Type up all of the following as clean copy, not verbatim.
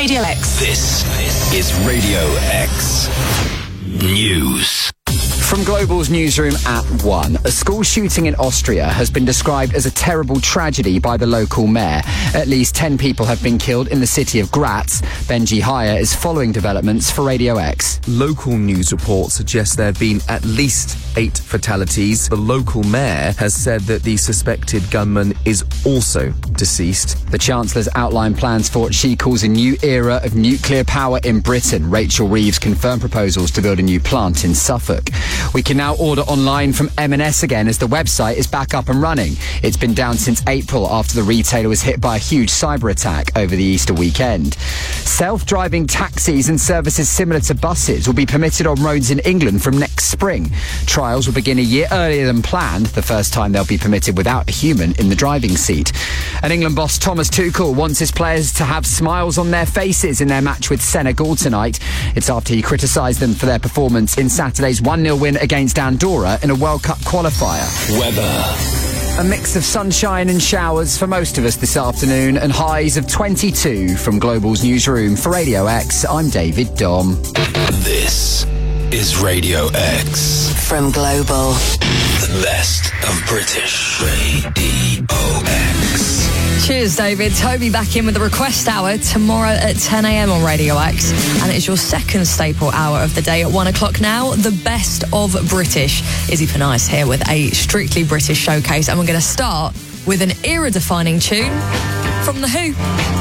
Radio X. This is Radio X News. From Global's newsroom at 1, a school shooting in Austria has been described as a terrible tragedy by the local mayor. At least 10 people have been killed in the city of Graz. Benji Haya is following developments for Radio X. Local news reports suggest there have been at least 8 fatalities. The local mayor has said that the suspected gunman is also deceased. The Chancellor's outlined plans for what she calls a new era of nuclear power in Britain. Rachel Reeves confirmed proposals to build a new plant in Suffolk. We can now order online from M&S again as the website is back up and running. It's been down since April after the retailer was hit by a huge cyber attack over the Easter weekend. Self-driving taxis and services similar to buses will be permitted on roads in England from next spring. Trials will begin a year earlier than planned, the first time they'll be permitted without a human in the driving seat. And England boss Thomas Tuchel wants his players to have smiles on their faces in their match with Senegal tonight. It's after he criticised them for their performance in Saturday's 1-0 win against Andorra in a World Cup qualifier. Weather. A mix of sunshine and showers for most of us this afternoon and highs of 22 from Global's newsroom. For Radio X, I'm David Dom. This is Radio X. From Global. The best of British Radio X. Cheers, David. Toby back in with the request hour tomorrow at 10 a.m. on Radio X. And it's your second staple hour of the day at 1 o'clock now. The best of British. Izzy Penice here with a strictly British showcase. And we're going to start with an era-defining tune from The Who.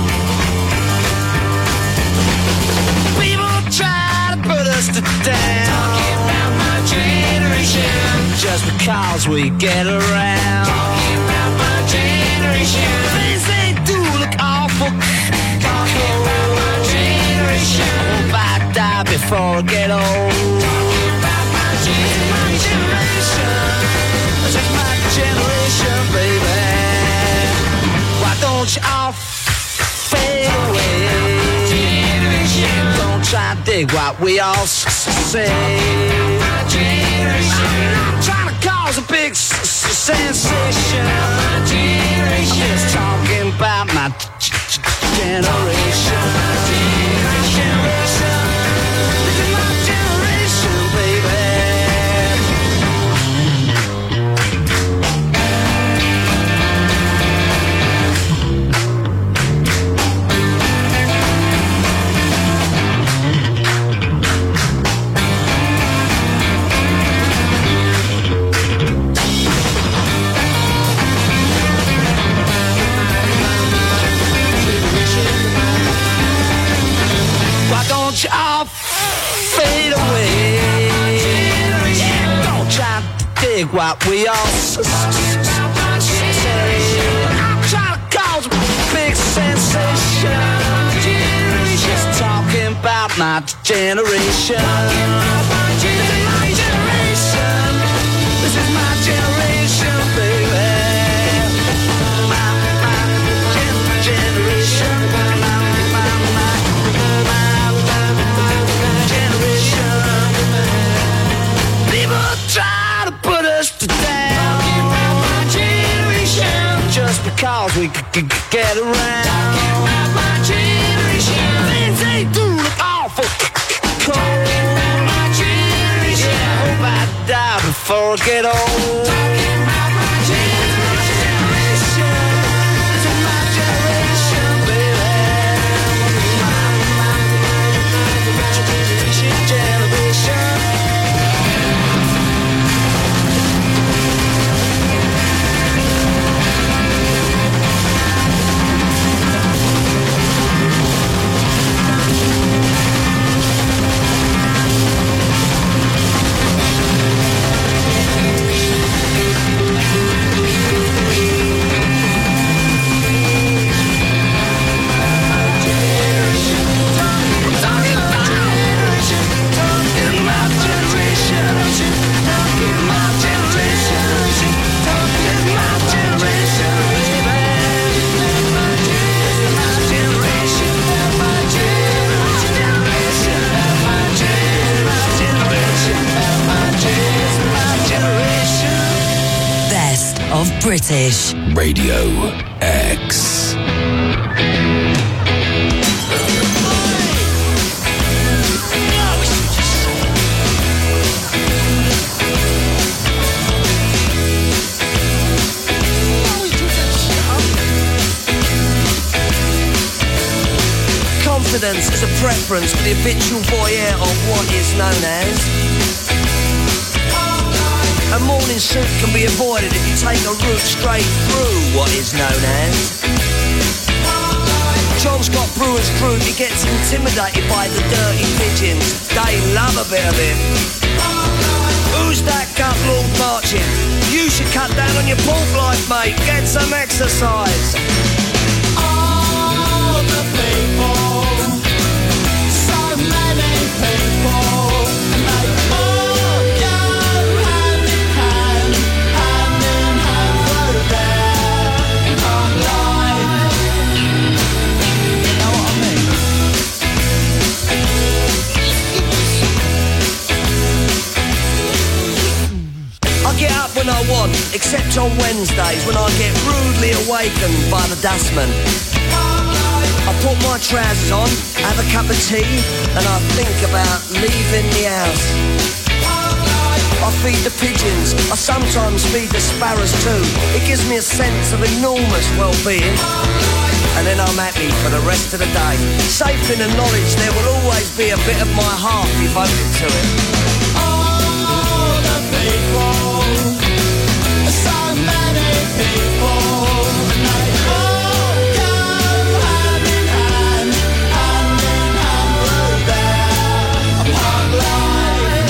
People try to put us to down. Talking about my generation. Just because we get around. Talking about my generation. Things they do look awful. Talking about my generation. I hope I die before I get old. Talking about my generation. This is my generation, baby. Why don't you all fade away? Don't try to dig what we all say. I'm trying to cause a big sensation. I'm just talking about my generation. This is my generation, baby. Why don't you all fade away? Yeah, don't try to dig what we all say. I'm trying to cause a big sensation. Just talking about my generation. This is my generation, baby. My generation. Try to put us to down. Talking about my generation. Just because we could get around. Talking about my generation. Things they do look awful cold. Talking about my generation. Yeah, I hope I die before I get old. Talking about my generation. This is my generation, baby. Generation. British Radio X. confidence is a preference for the habitual voyeur of what is known as. A morning suit can be avoided if you take a route straight through what is known as. John Scott Brewer's crew, he gets intimidated by the dirty pigeons. They love a bit of it. Who's that gut lord marching? You should cut down on your pork life, mate. Get some exercise. All the people, so many people, and they all go hand in hand through their life. You know what I mean? I get up when I want, except on Wednesdays when I get rudely awakened by the dustman. I put my trousers on, have a cup of tea, and I think about leaving the house. I feed the pigeons, I sometimes feed the sparrows too. It gives me a sense of enormous well-being. And then I'm happy for the rest of the day, safe in the knowledge there will always be a bit of my heart devoted to it. All the people, so many people, and they all go hand in hand through their park life.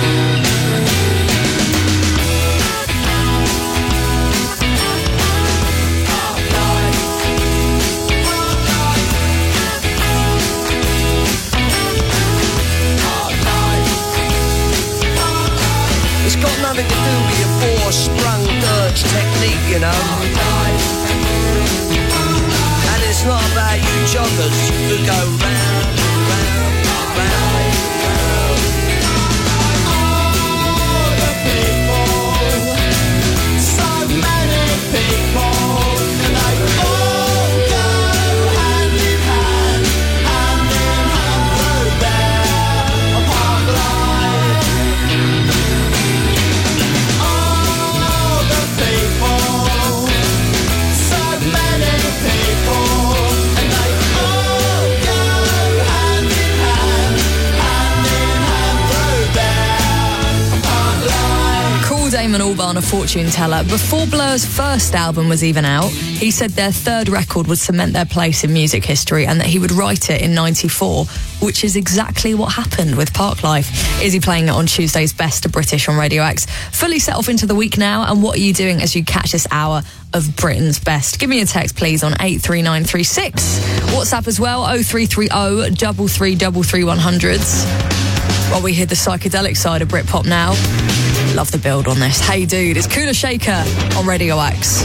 It's got nothing to do with your four-sprung dirge technique, you know. And it's not about you joggers who go round, round, round, round. All the people, so many people, and they all go hand in hand through their park life. All the people, so many people, and they all go hand in hand through their park life. Cool Damon Albarn, a fortune teller. Before Blur's first album was even out, he said their third record would cement their place in music history and that he would write it in '94, which is exactly what happened with Parklife. Izzy playing it on Tuesday's Best of British on Radio X. Fully set off into the week now, and what are you doing as you catch this hour of Britain's Best? Give me a text, please, on 83936. WhatsApp as well, 0330 3333 100s. While we hear the psychedelic side of Britpop now. Love the build on this. Hey Dude, it's Kula Shaker on Radio X.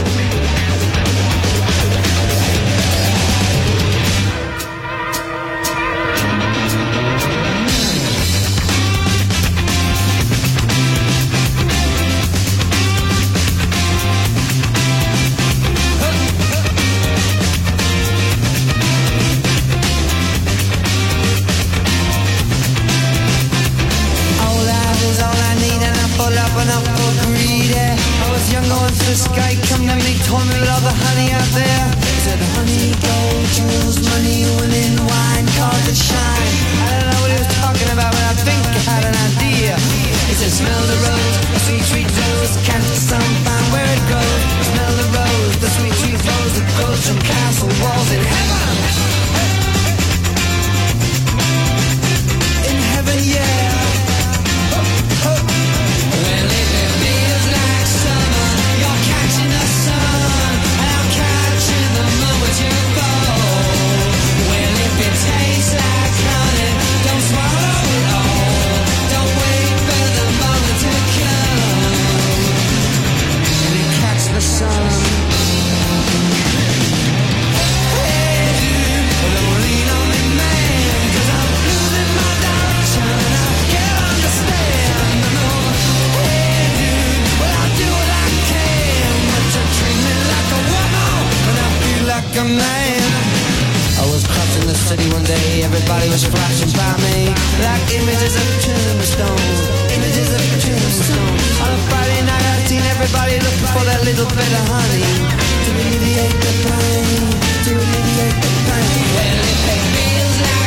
Everybody was flashing by me like images of tombstones, images of tombstones. On a Friday night I've seen everybody looking for that little bit of honey to alleviate the pain, to alleviate the pain. Well, if it feels like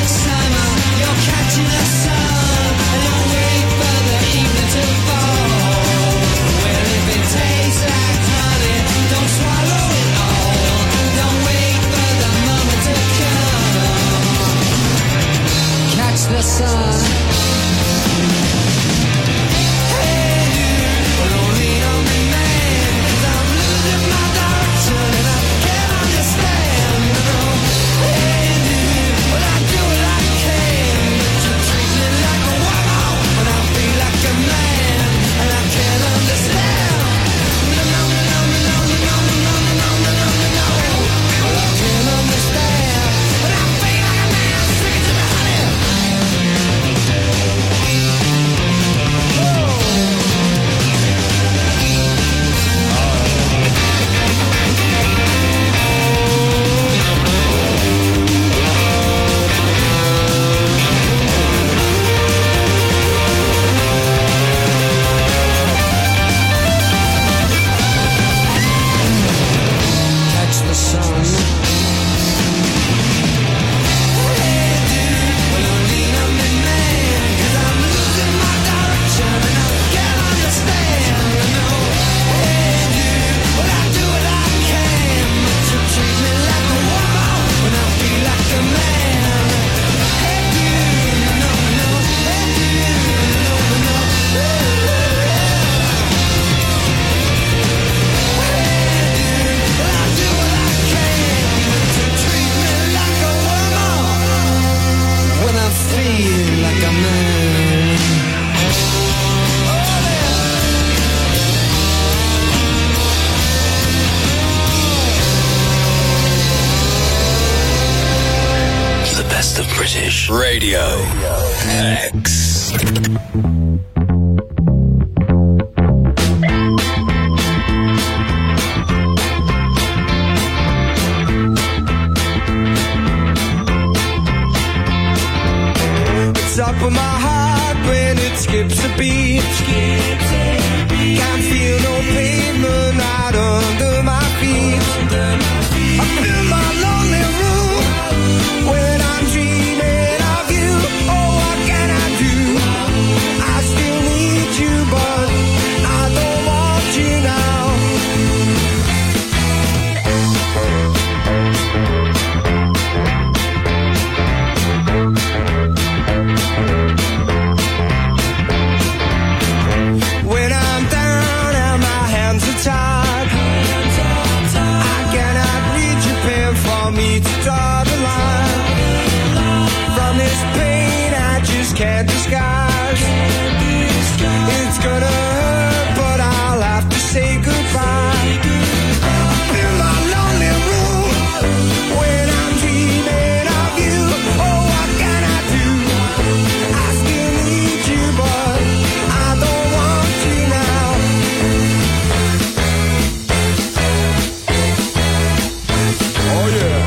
feel like a man. The best of British Radio X. Top of my heart when it skips a beat. Can't feel no pavement out under my feet. Up in my lonely room when I'm dreaming of you. Oh, what can I do? I still need you, but I don't want you now. When I'm down and my hands are tied, I cannot reach your pen for me to draw the line. From this pain I just can't disguise. It's gonna hurt, but I'll have to say goodbye. Up in my lonely room when I'm dreaming of you. Oh, what can I do? I still need you, but I don't want you now. Oh yeah.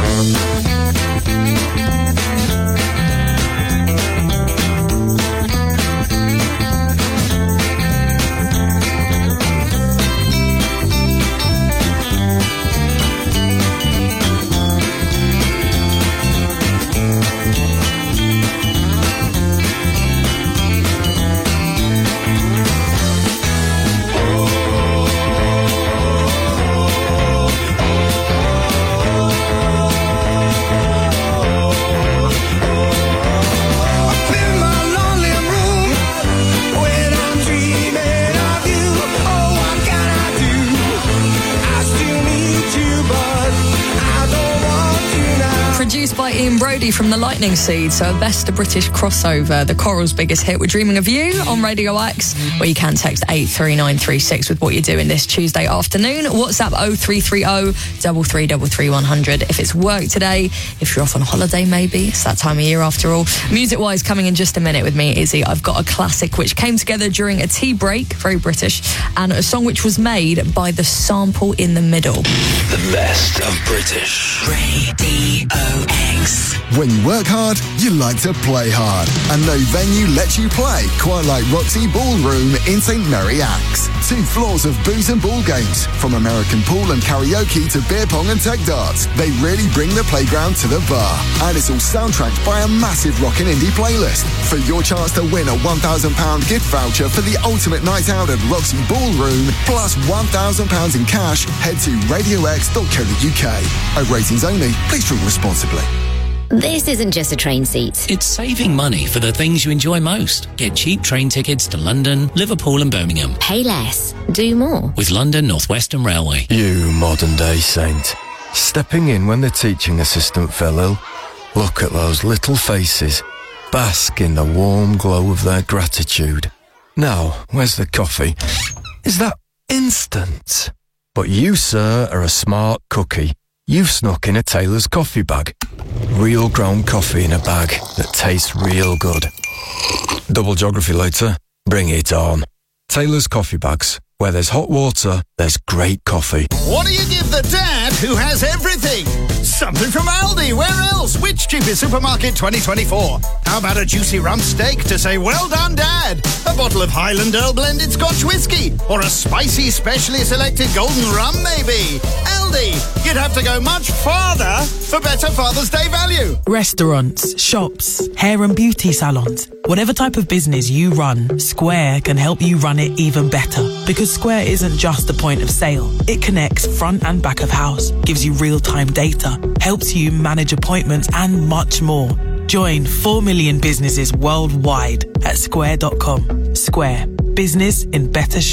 Up in my lonely room when I'm dreaming of you. Oh, what can I do? I still need you, but I don't want you now. Produced by Ian Brody from The Lightning Seed, so a Best of British crossover. The Coral's biggest hit, We're Dreaming of You, on Radio X, where you can text 83936 with what you're doing this Tuesday afternoon. WhatsApp 0330 3333 100. If it's work today, if you're off on holiday maybe, it's that time of year after all. Music-wise, coming in just a minute with me, Izzy, I've got a classic which came together during a tea break, very British, and a song which was made by The Sample in the Middle. The best of British Radio X. When you work hard, you like to play hard. And no venue lets you play quite like Roxy Ballroom in St Mary Axe. 2 floors of booze and ball games, from American pool and karaoke to beer pong and tech darts. They really bring the playground to the bar. And it's all soundtracked by a massive rock and indie playlist. For your chance to win a £1,000 gift voucher for the ultimate night out at Roxy Ballroom, plus £1,000 in cash, head to radiox.co.uk. At ratings only, please drink responsibly. This isn't just a train seat. It's saving money for the things you enjoy most. Get cheap train tickets to London, Liverpool and Birmingham. Pay less. Do more. With London North Western Railway. You modern day saint. Stepping in when the teaching assistant fell ill. Look at those little faces. Bask in the warm glow of their gratitude. Now, where's the coffee? Is that instant? But you, sir, are a smart cookie. You've snuck in a Taylor's coffee bag. Real ground coffee in a bag that tastes real good. Double geography later? Bring it on. Taylor's coffee bags. Where there's hot water, there's great coffee. What do you give the dad who has everything? Something from Aldi. Where else? Which cheapest supermarket 2024? How about a juicy rump steak to say, well done, Dad? A bottle of Highland Earl blended Scotch whiskey? Or a spicy, specially selected golden rum, maybe? Aldi, you'd have to go much farther for better Father's Day value. Restaurants, shops, hair and beauty salons. Whatever type of business you run, Square can help you run it even better. Because Square isn't just a point of sale. It connects front and back of house, gives you real-time data, helps you manage appointments and much more. Join 4 million businesses worldwide at square.com. Square. Business in better shape.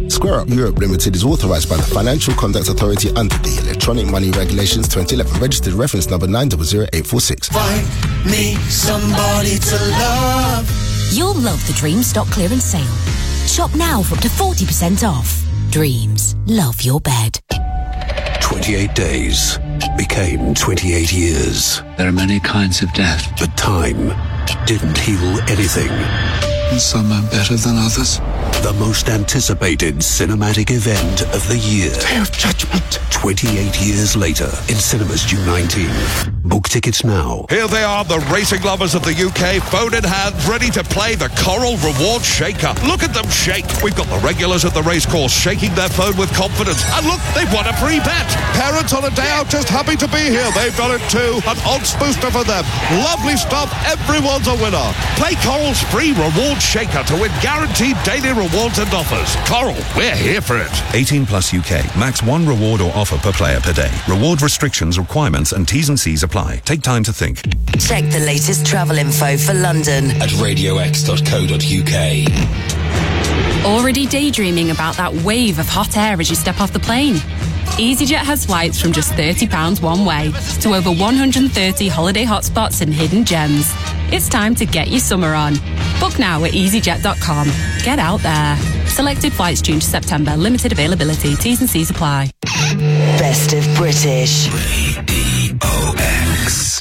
Square Up Europe Limited is authorised by the Financial Conduct Authority under the Electronic Money Regulations 2011, registered reference number 900846. Find me somebody to love. You'll love the Dreams stock clearance sale. Shop now for up to 40% off. Dreams. Love your bed. 28 days became 28 years. There are many kinds of death, but time didn't heal anything. Some are better than others. The most anticipated cinematic event of the year. Day of Judgment. 28 years later, in cinemas June 19. Book tickets now. Here they are, the racing lovers of the UK, phone in hand, ready to play the Coral Reward Shaker. Look at them shake. We've got the regulars at the racecourse shaking their phone with confidence. And look, they've won a free bet. Parents on a day out just happy to be here. They've done it too. An odds booster for them. Lovely stuff. Everyone's a winner. Play Coral's free reward shaker to win guaranteed daily rewards and offers. Coral, we're here for it. 18 plus UK. Max one reward or offer per player per day. Reward restrictions, requirements and T's and C's apply. Take time to think. Check the latest travel info for London at radiox.co.uk. Already daydreaming about that wave of hot air as you step off the plane? EasyJet has flights from just £30 one way to over 130 holiday hotspots and hidden gems. It's time to get your summer on. Book now at easyjet.com. Get out there. Selected flights June to September. Limited availability. T's and C's apply. Best of British. OX.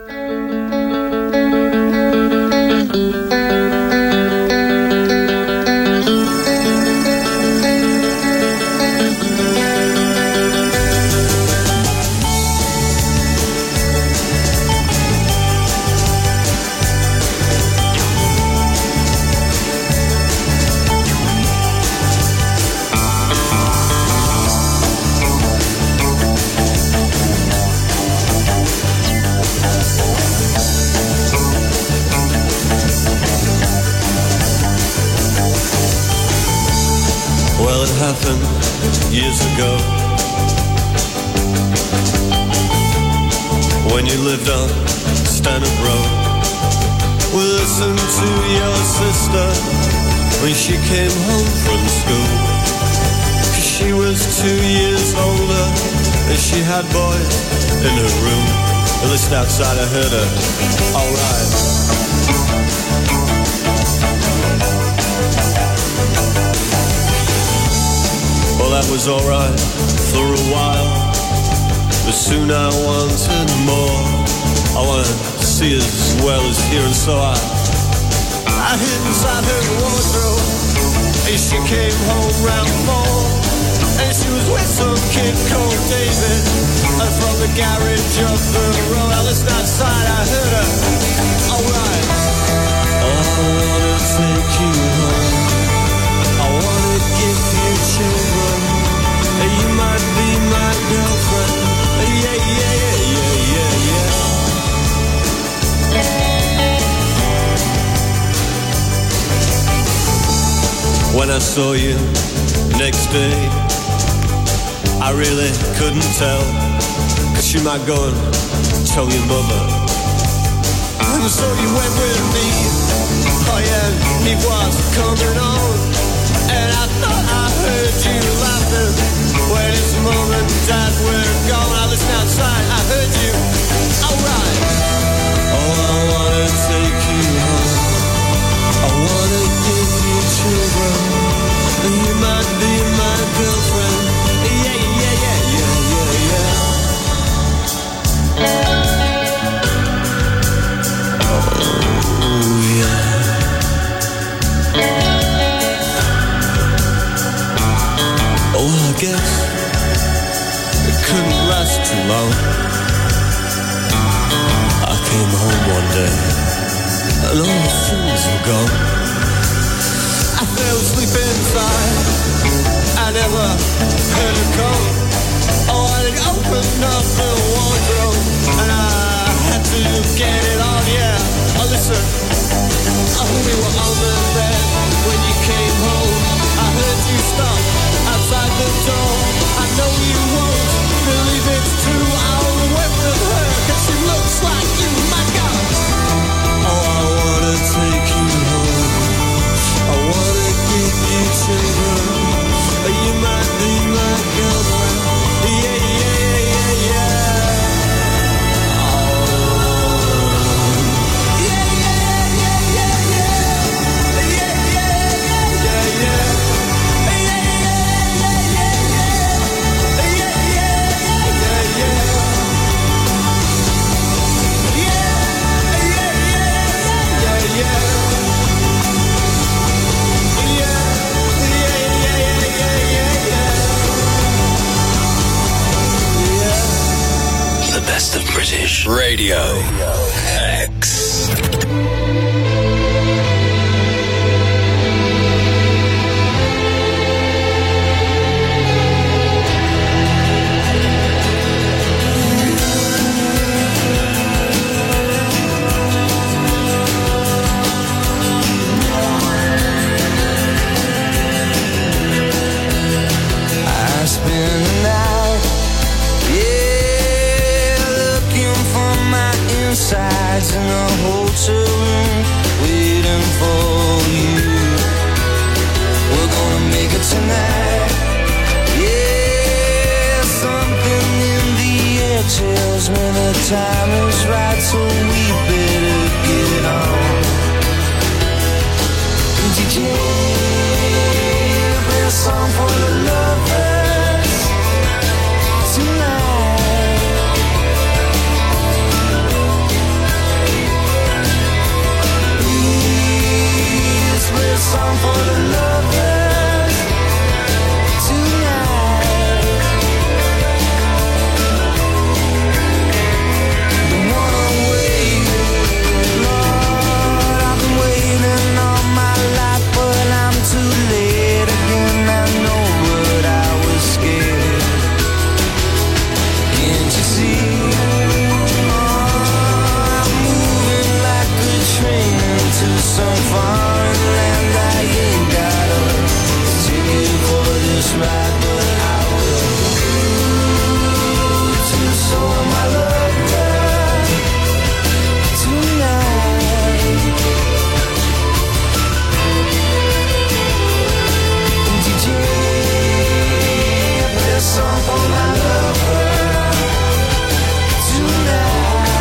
Happened years ago when you lived on Stanhope Road. We listened to your sister when she came home from school, 'cause she was 2 years older and she had boys in her room. At least outside I heard her, alright. Well, that was alright for a while, but soon I wanted more. I wanted to see as well as hear, and so I hid inside her wardrobe, and she came home round 4, and she was with some kid called David, and from the garage up the road. I listened outside, I heard her, alright. Oh, I wanna take you home, I wanna give you children. You might be my girlfriend. Yeah, yeah, yeah, yeah, yeah, yeah. When I saw you next day, I really couldn't tell, 'cause you might go and tell your mother. And so you went with me. Oh yeah, he was coming on, and I thought I heard you laughing when his mom and dad were gone. I listened outside, I heard you, alright. Oh, I wanna take you home, I wanna give you children. You might be my girlfriend. Yeah, yeah, yeah, yeah, yeah, yeah. Oh, yeah. Oh, I guess it couldn't last too long. Radio X. Sides in a hotel room, waiting for you. We're gonna make it tonight. Yeah, something in the air tells me the time is right, so we better get on. DJ, play a song for the lovers tonight. Play a song for the lovers tonight. Don't wanna wait, Lord, I've been waiting all my life, but I'm too late again. I know what I was scared. Can't you see? I'm moving like a train into some foreign land. I ain't got a ticket for this ride, but I will to show my love tonight. DJ, play a song for my lover tonight.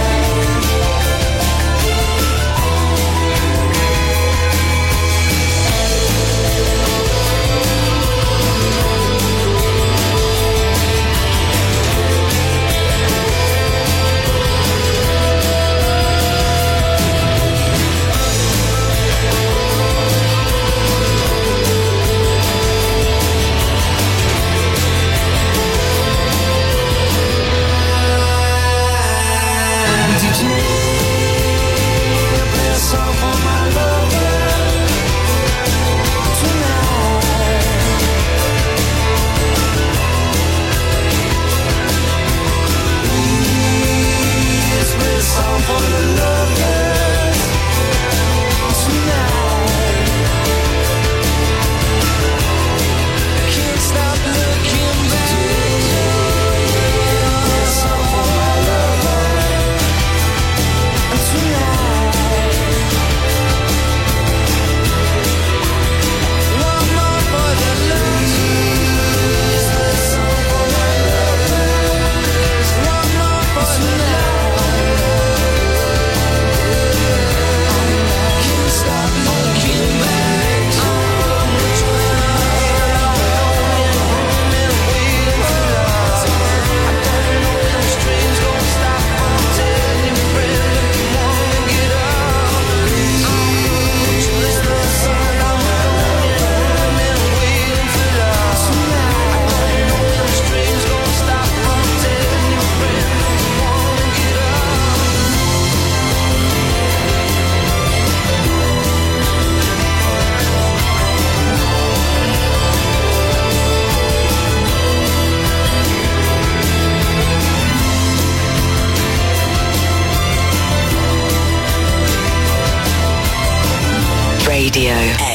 Radio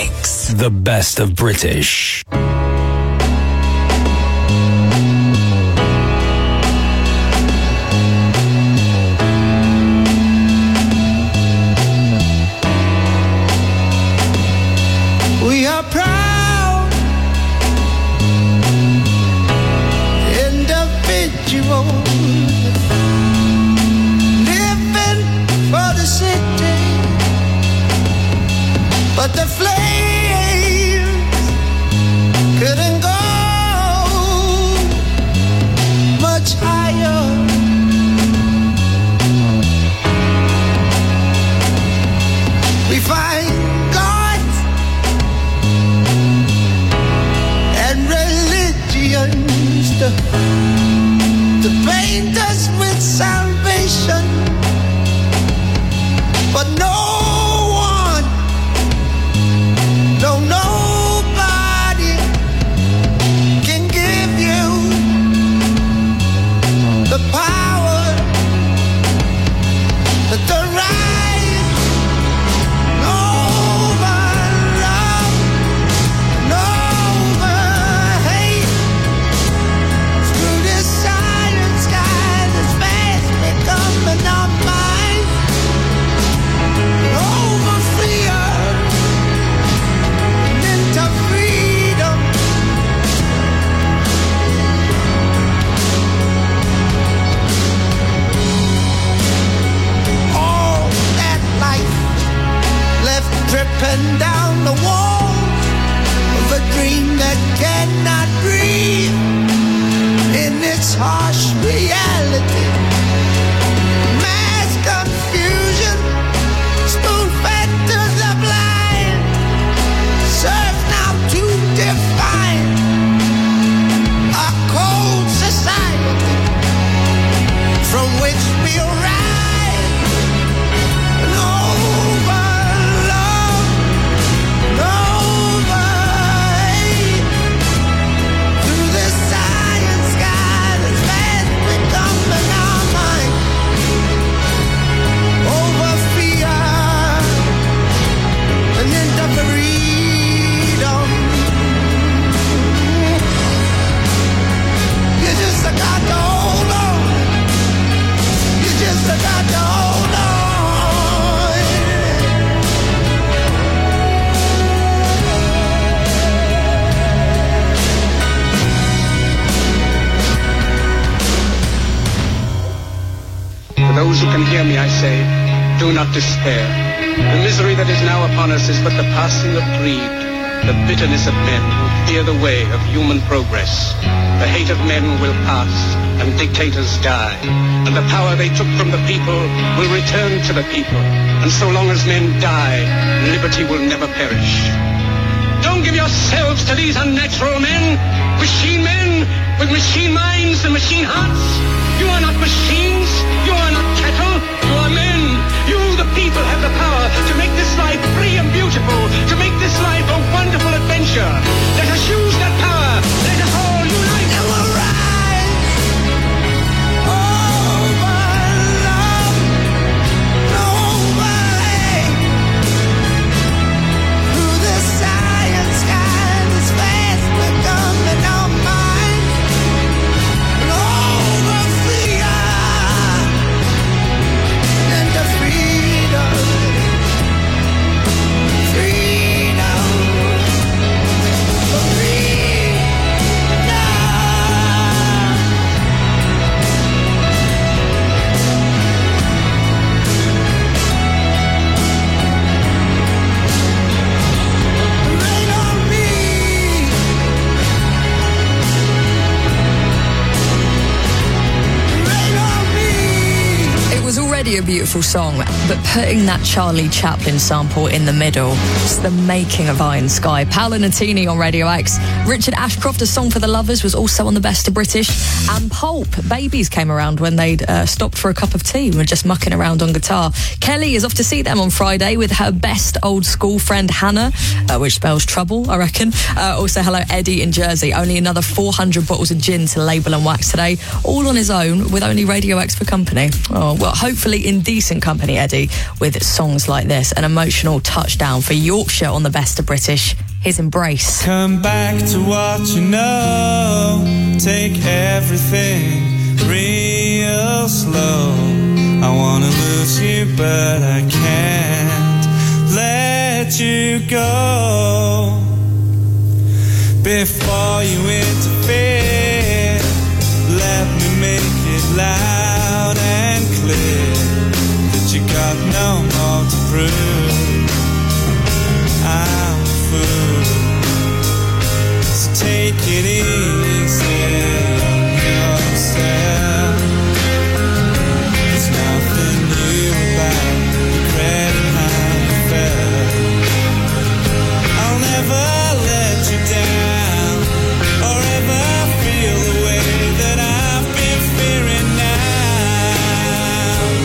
X. The best of British. We are proud individuals living for the city, but the flames couldn't go much higher. We find God and religions to paint us with salvation. tearing down the walls of a dream that cannot breathe in its harsh reality. Mass confusion, spoon-fed to the blind, serves now to define a cold society from which we'll rise and over love, over hate, through the science sky that's fast becoming our mind, over fear and into freedom. You just got to hold on. You just got to hold on. To those who can hear me, I say, do not despair. The misery that is now upon us is but the passing of greed, the bitterness of men who fear the way of human progress. The hate of men will pass, and dictators die, and the power they took from the people will return to the people. And so long as men die, liberty will never perish. Don't give yourselves to these unnatural men with machine minds and machine hearts. You are not machines. You are not cattle. You are men. You, the people, have the power to make this life free and beautiful, to make this life a wonderful adventure. Let us use that power. Let us all unite and we'll rise over love, over hate, through the science sky that's fast becoming our mind, and over fear and the freedom, freedom, freedom. It was already a beautiful song, but putting that Charlie Chaplin sample in the middle, it's the making of Iron Sky. Paolo Nutini on Radio X. Richard Ashcroft, A Song for the Lovers, was also on the Best of British. And Pulp, Babies, came around when they'd stopped for a cup of tea and were just mucking around on guitar. Kelly is off to see them on Friday with her best old school friend Hannah, which spells trouble, I reckon. Also, hello, Eddie in Jersey. Only another 400 bottles of gin to label and wax today, all on his own with only Radio X for company. Oh, well, hopefully in decent company, Eddie, with songs like this. An emotional touchdown for Yorkshire on the Best of British. His Embrace. Come back to what you know. Take everything real slow. I wanna lose you, but I can't let you go. Before you interfere, let me make it loud and clear that you got no more to prove. I'm a fool, so take it easy on yourself. There's nothing new about regretting how you felt. I'll never let you down or ever feel the way that I've been fearing now.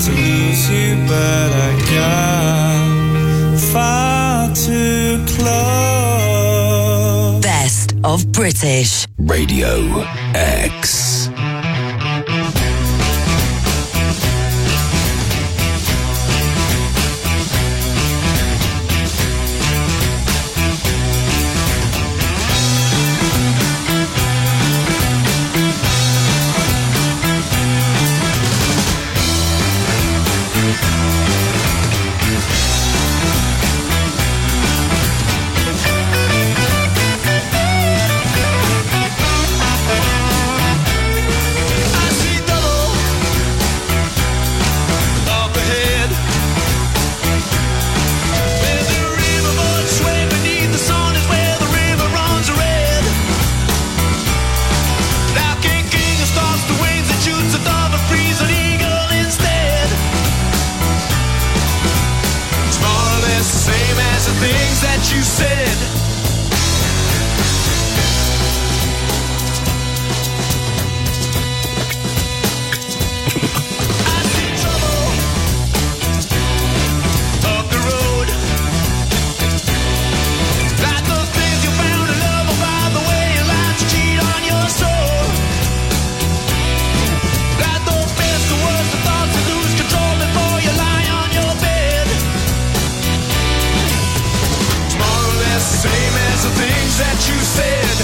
to lose you, but I got far too close. Best of British Radio X. You said I see trouble up the road, like those things you found in love, about the way you like to cheat on your soul, like those best and worst of thoughts that lose control before you lie on your bed. Same as the things that you said.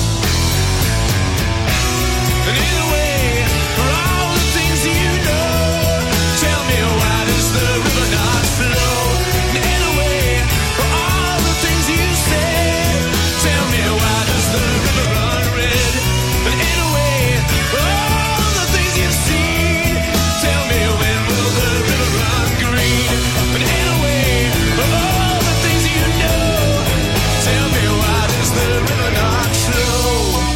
And in a way, for all the things you know, tell me why does the river not flow? And in a way, for all the things you said, tell me why does the river run red? And in a way, for all the things you've seen, tell me when will the river run green? And in a way, for all the things you know, tell me why does the river not flow?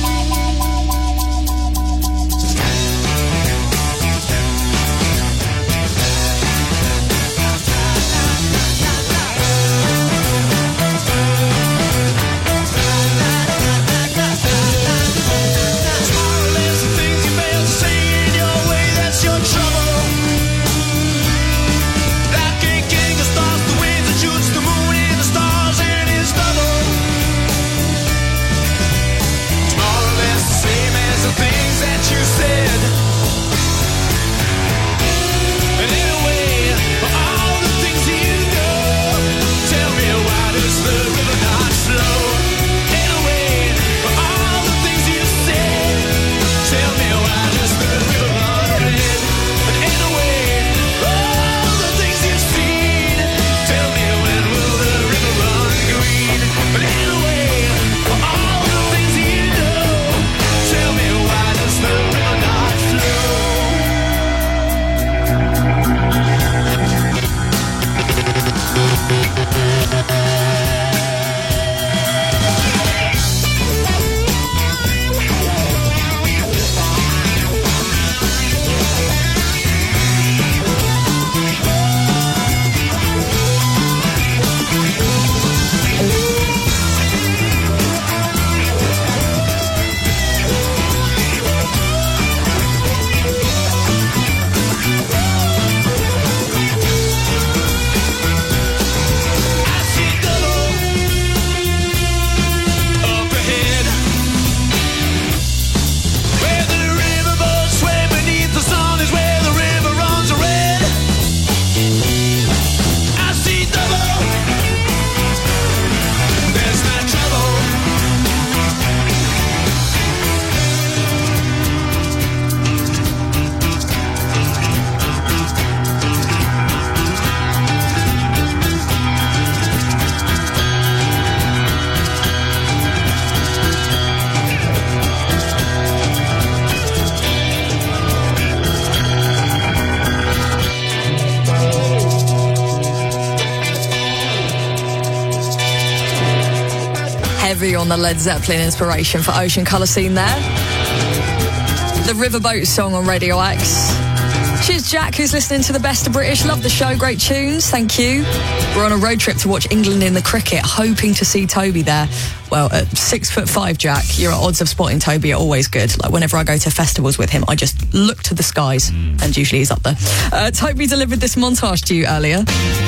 Tomorrow there's the things you fail to say in your way, that's your trouble. Like a king of stars, the winds that shoots the moon and the stars and his double. Tomorrow there's the same as the things that you said. And in a way, for all the things you know, tell me why does the river not flow? In a way, for all the things you said, tell me why does the river run red? And in a way, for all the things you've seen, tell me when will the river run green? But in a way, for all the things you know, tell me why does the river not flow? I see double up ahead, where the riverboat sway beneath the sun is where the river runs red. I see double, there's my trouble. Heavy on the Led Zeppelin inspiration for Ocean Colour Scene there. The Riverboat song on Radio X. Cheers, Jack, who's listening to the best of British. Love the show, great tunes, thank you. We're on a road trip to watch England in the cricket, hoping to see Toby there. Well, at 6'5", Jack, your odds of spotting Toby are always good. Like, whenever I go to festivals with him, I just look to the skies, and usually he's up there. Toby delivered this montage to you earlier.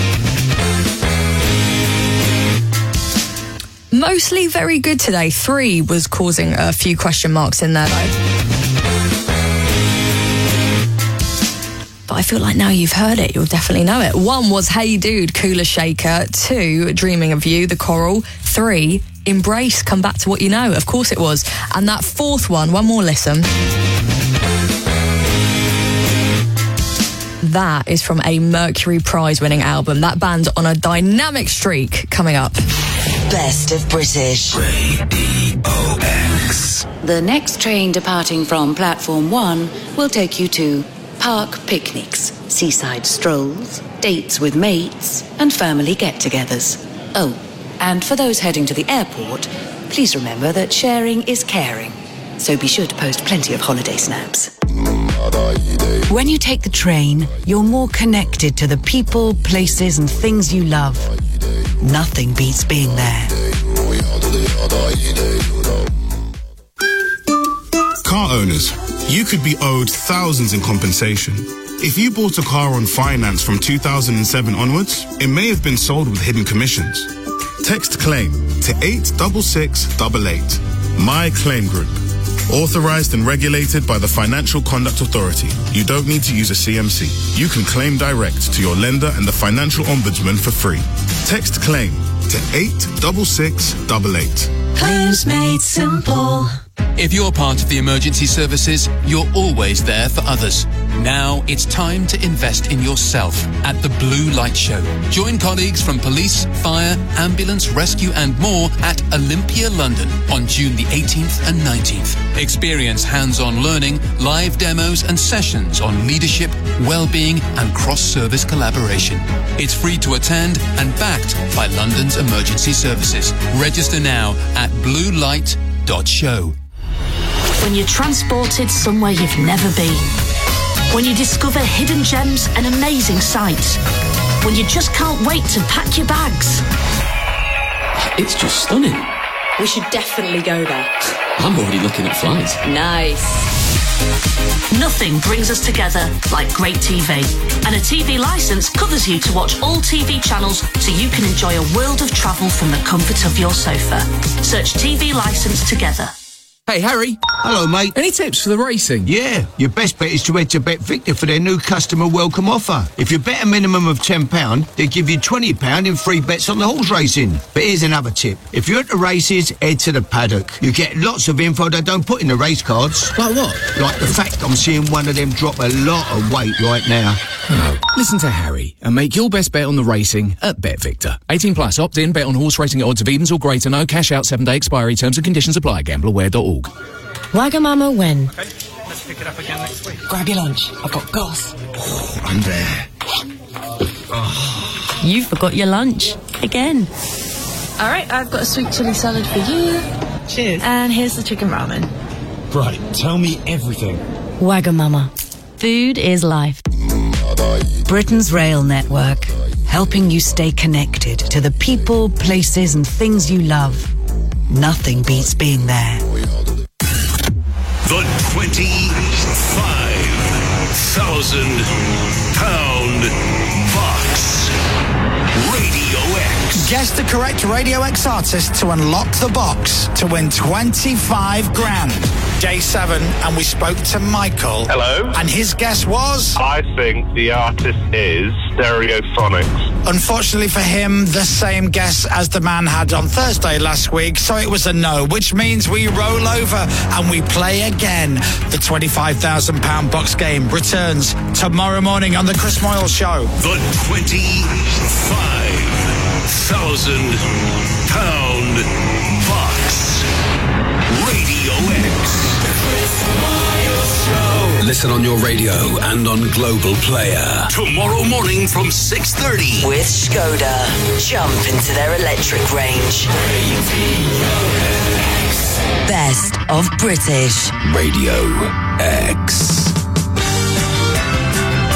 Mostly very good today. 3 was causing a few question marks in there, though. But I feel like now you've heard it, you'll definitely know it. 1 was Hey Dude, Cooler Shaker. 2, Dreaming of You, The Coral. 3, Embrace, Come Back to What You Know. Of course it was. And that 4th one more listen. That is from a Mercury Prize winning album. That band's on a dynamic streak coming up. Best of British. Radio X. The next train departing from Platform 1 will take you to park picnics, seaside strolls, dates with mates, and family get-togethers. Oh, and for those heading to the airport, please remember that sharing is caring. So be sure to post plenty of holiday snaps. When you take the train, you're more connected to the people, places, and things you love. Nothing beats being there. Car owners, you could be owed thousands in compensation. If you bought a car on finance from 2007 onwards, it may have been sold with hidden commissions. Text CLAIM to 86688. My Claim Group. Authorized and regulated by the Financial Conduct Authority. You don't need to use a CMC. You can claim direct to your lender and the Financial Ombudsman for free. Text CLAIM to 86688. Claims made simple. If you're part of the emergency services, you're always there for others. Now it's time to invest in yourself at the Blue Light Show. Join colleagues from police, fire, ambulance, rescue and more at Olympia, London on June the 18th and 19th. Experience hands-on learning, live demos and sessions on leadership, well-being and cross-service collaboration. It's free to attend and backed by London's emergency services. Register now at bluelight.show. When you're transported somewhere you've never been. When you discover hidden gems and amazing sights. When you just can't wait to pack your bags. It's just stunning. We should definitely go there. I'm already looking at flights. Nice. Nothing brings us together like great TV. And a TV licence covers you to watch all TV channels so you can enjoy a world of travel from the comfort of your sofa. Search TV licence together. Hey, Harry. Hello, mate. Any tips for the racing? Yeah, your best bet is to head to BetVictor for their new customer welcome offer. If you bet a minimum of £10, they give you £20 in free bets on the horse racing. But here's another tip. If you're at the races, head to the paddock. You get lots of info they don't put in the race cards. Like what? Like the fact I'm seeing one of them drop a lot of weight right now. Oh. Listen to Harry and make your best bet on the racing at BetVictor. 18 plus, opt in, bet on horse racing at odds of evens or greater, no cash out, 7-day expiry, terms and conditions apply, gambleaware.org. Wagamama when? Okay, let's pick it up again next week. Grab your lunch, I've got goss. Oh, I'm there. Oh. You forgot your lunch. Again. Alright, I've got a sweet chilli salad for you. Cheers. And here's the chicken ramen. Right, tell me everything. Wagamama. Food is life. Britain's rail network, helping you stay connected to the people, places and things you love. Nothing beats being there. The £25,000 box. Radio X. Guess the correct Radio X artist to unlock the box to win 25 grand. Day 7, and we spoke to Michael. Hello. And his guess was? I think the artist is Stereophonics. Unfortunately for him, the same guess as the man had on Thursday last week, so it was a no, which means we roll over and we play again. The £25,000 box game returns tomorrow morning on The Chris Moyle Show. The £25,000 box. Radio X. Listen on your radio and on Global Player. Tomorrow morning from 6:30. With Skoda. Jump into their electric range. Best of British. Radio X.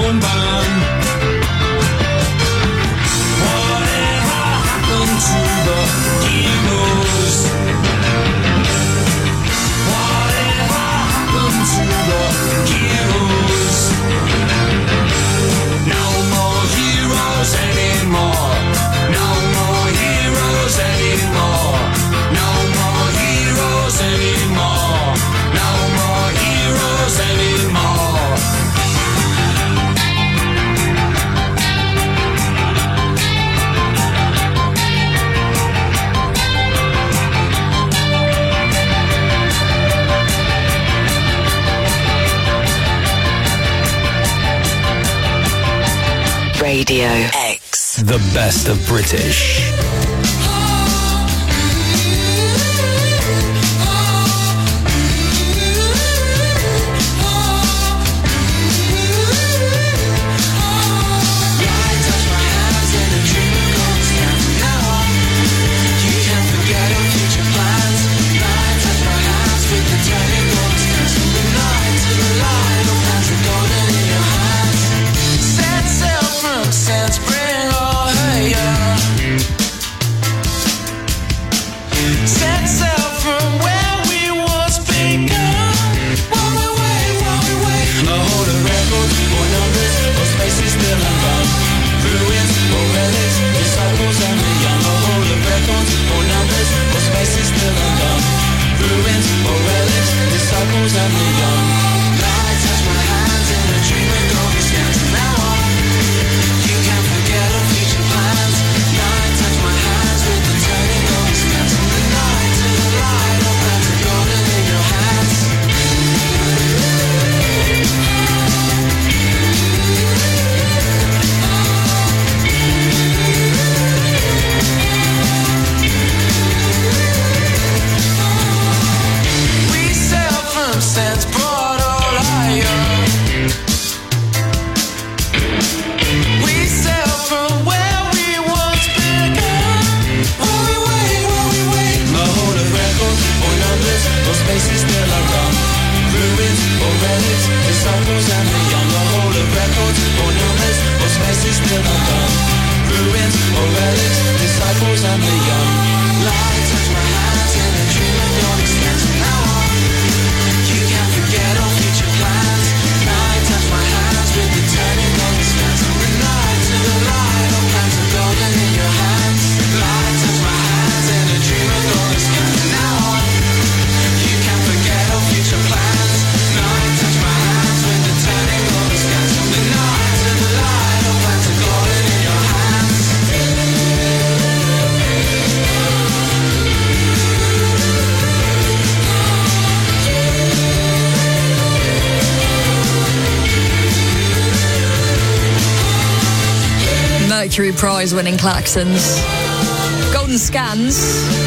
boom band. Whatever happened to the heroes? Whatever happened to the heroes? No more heroes anymore. No more heroes anymore. No more heroes anymore. No more heroes anymore. Radio X. The best of British. Mercury Prize-winning Klaxons. Golden Scans.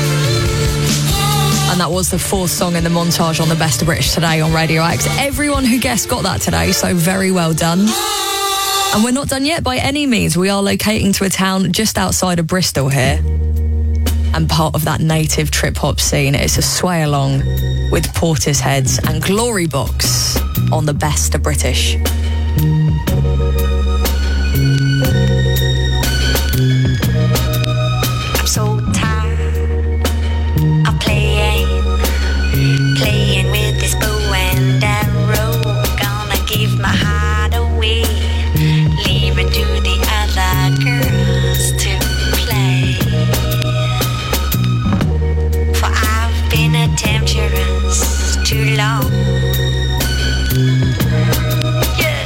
And that was the fourth song in the montage on the Best of British today on Radio X. Everyone who guessed got that today, so very well done. And we're not done yet by any means. We are locating to a town just outside of Bristol here. And part of that native trip-hop scene. It's a sway along with Portishead and Glory Box on the Best of British. So tired of playing with this bow and arrow. Gonna give my heart away, leave it to the other girls to play. For I've been a temptress too long. Yeah.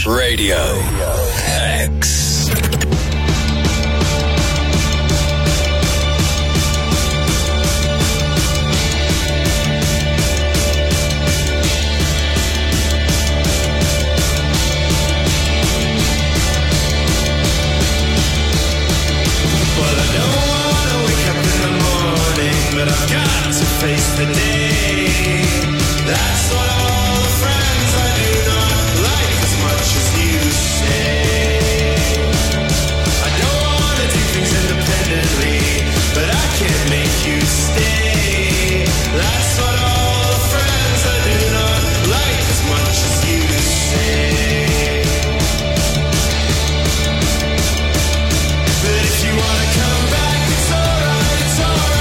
Radio X. But I've got to face the day. That's what all the friends I do not like as much as you say. I don't want to do things independently, but I can't make you stay. That's what all the friends I do not like as much as you say. But if you want to come back, it's alright, it's alright.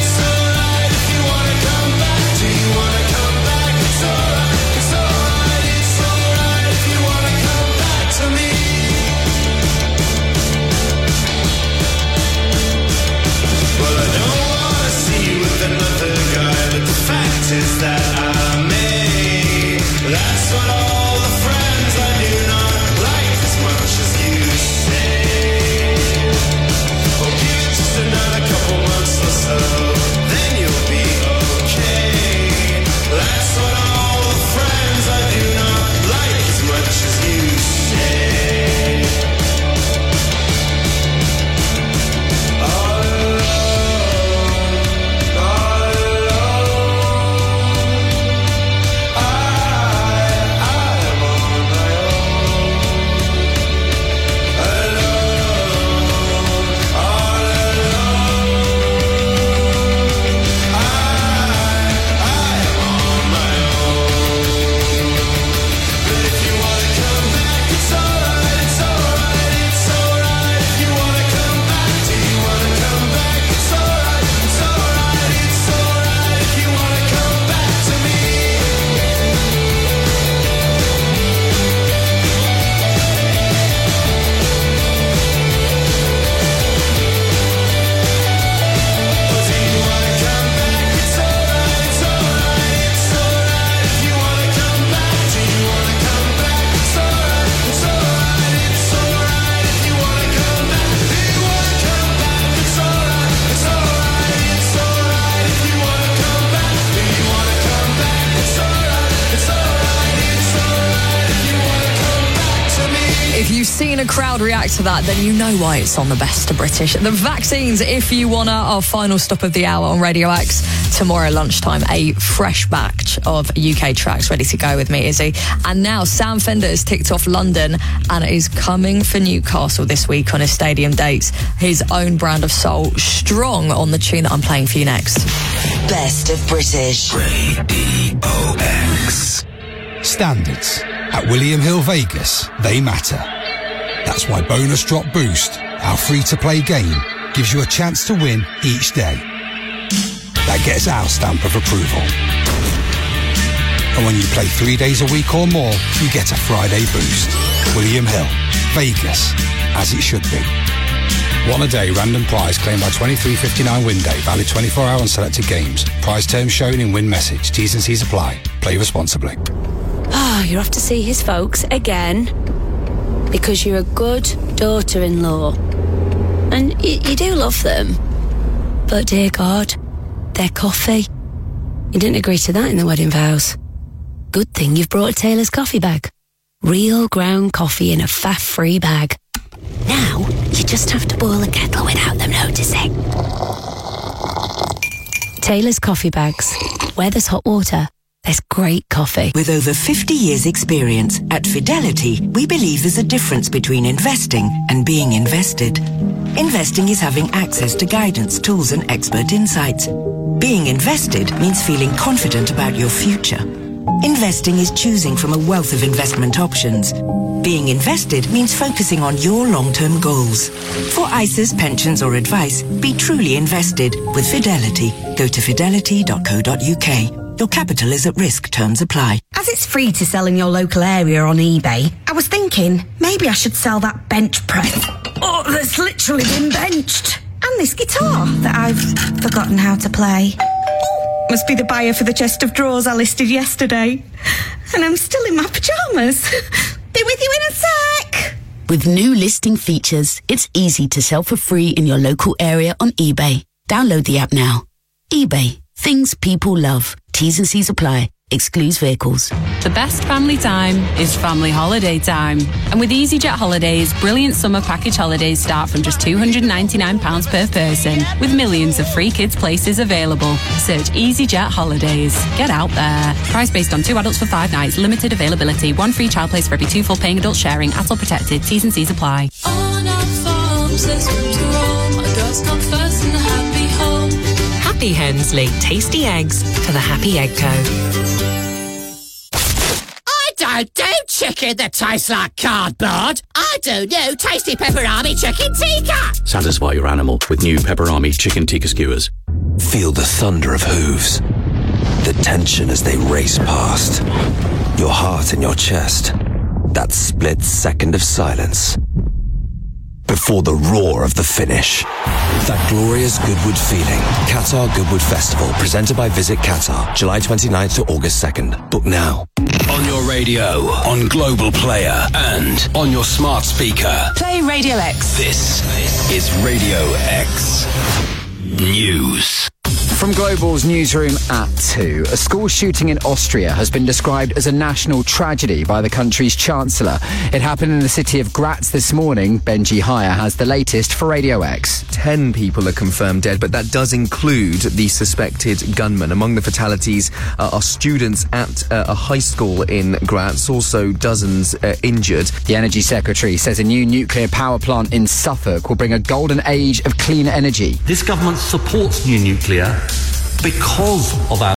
Is that I may. That's what all the friends I do not like as much as you say. Oh, give it just another couple months or so, then you'll be okay. That's what all the friends I do not like as much as you say. Seen a crowd react to that, then you know why it's on the Best of British. The Vaccines, If You Wanna, our final stop of the hour on Radio X. Tomorrow lunchtime, a fresh batch of UK tracks ready to go with me, Izzy. And now Sam Fender has ticked off London and is coming for Newcastle this week on his stadium dates. His own brand of soul, strong on the tune that I'm playing for you next. Best of British. Radio X. Standards. At William Hill Vegas, they matter. That's why Bonus Drop Boost, our free-to-play game, gives you a chance to win each day. That gets our stamp of approval. And when you play 3 days a week or more, you get a Friday boost. William Hill, Vegas, as it should be. One a day random prize claimed by 23.59 win day, valid 24 hour on selected games. Prize terms shown in win message. T's and C's apply. Play responsibly. Oh, you're off to see his folks again. Because you're a good daughter-in-law. And you do love them. But dear God, their coffee. You didn't agree to that in the wedding vows. Good thing you've brought a Taylor's coffee bag. Real ground coffee in a faff-free bag. Now, you just have to boil a kettle without them noticing. Taylor's coffee bags. Where there's hot water, there's great coffee. With over 50 years' experience, at Fidelity, we believe there's a difference between investing and being invested. Investing is having access to guidance, tools, and expert insights. Being invested means feeling confident about your future. Investing is choosing from a wealth of investment options. Being invested means focusing on your long-term goals. For ISAs, pensions, or advice, be truly invested with Fidelity. Go to fidelity.co.uk. Your capital is at risk. Terms apply. As it's free to sell in your local area on eBay, I was thinking maybe I should sell that bench press. Oh, that's literally been benched. And this guitar that I've forgotten how to play. Oh, must be the buyer for the chest of drawers I listed yesterday. And I'm still in my pyjamas. Be with you in a sec. With new listing features, it's easy to sell for free in your local area on eBay. Download the app now. eBay. Things people love. T's and C's apply. Excludes vehicles. The best family time is family holiday time. And with EasyJet Holidays, brilliant summer package holidays start from just £299 per person, with millions of free kids places available. Search EasyJet Holidays. Get out there. Price based on 2 adults for 5 nights. Limited availability. 1 free child place for every 2 full paying adults sharing. ATOL protected. T's and C's apply. On our farms, let's come to Rome. Our girls come first in the happy home. Happy Hens lay tasty eggs for the Happy Egg Co. I don't do chicken that tastes like cardboard. I do new tasty pepperami chicken tikka. Satisfy your animal with new pepperami chicken tikka skewers. Feel the thunder of hooves, the tension as they race past, your heart in your chest, that split second of silence before the roar of the finish. That glorious Goodwood feeling. Qatar Goodwood Festival, presented by Visit Qatar, July 29th to August 2nd. Book now. On your radio, on Global Player, and on your smart speaker. Play Radio X. This is Radio X News. From Global's newsroom at 2, a school shooting in Austria has been described as a national tragedy by the country's chancellor. It happened in the city of Graz this morning. Benji Hire has the latest for Radio X. 10 people are confirmed dead, but that does include the suspected gunman. Among the fatalities are students at a high school in Graz, also dozens injured. The Energy Secretary says a new nuclear power plant in Suffolk will bring a golden age of clean energy. This government supports new nuclear because of our